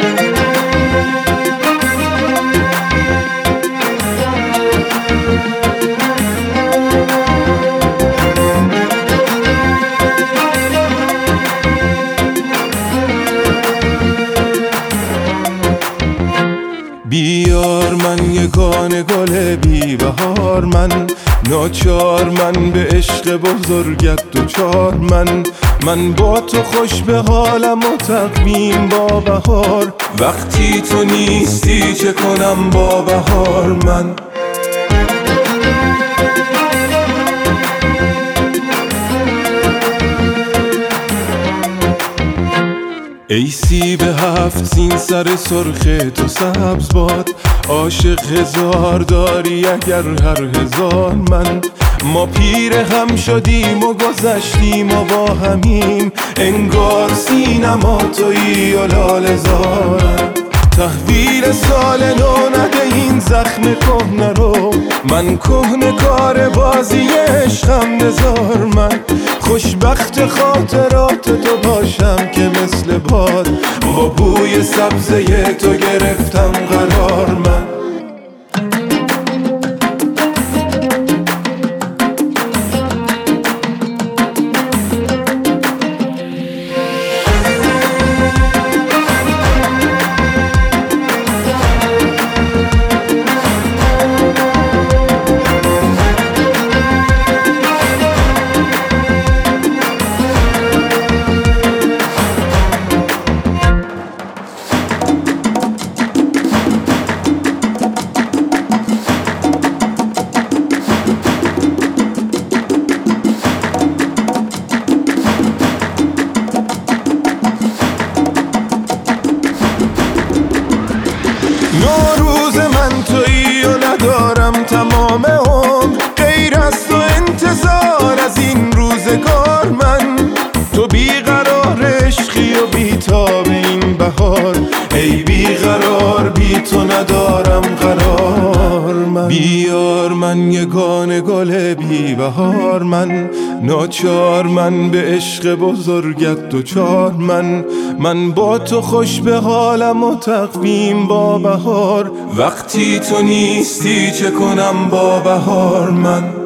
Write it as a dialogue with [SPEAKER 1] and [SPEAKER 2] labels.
[SPEAKER 1] بیار من یگانه گل بی بهار، من ناچار، من به عشق بزرگت دوچار، من با تو خوش به حالم و تقویم با بهار. وقتی تو نیستی چه کنم با بهار من؟ ای سیب هفت سین سر سرخ تو سبز باد، عاشق هزار داری اگر هر هزار من. ما پیر هم شدیم و گذشتیم و با همیم، انگار سینما تویی و لاله زارم. تحویل سال نو نده این زخم کهنه رو، من کهنه کار بازی عشقم بذار من. خوشبخت خاطرات تو باشم که مثل باد، با بوی سبزه تو گرفتم قرار من. نوروز من تویی و ندارم تمام عمر غیر از تو انتظار از این روزگار من. تو بیقرار عشقی و بیتاب این بهار، ای بیقرار بی تو ندارم قرار من. بیار من یگانه گل بی بهار، من ناچار، من به عشق بزرگت دوچار، من با تو خوش به حالم و تقویم با بهار. وقتی تو نیستی چه کنم با بهار من؟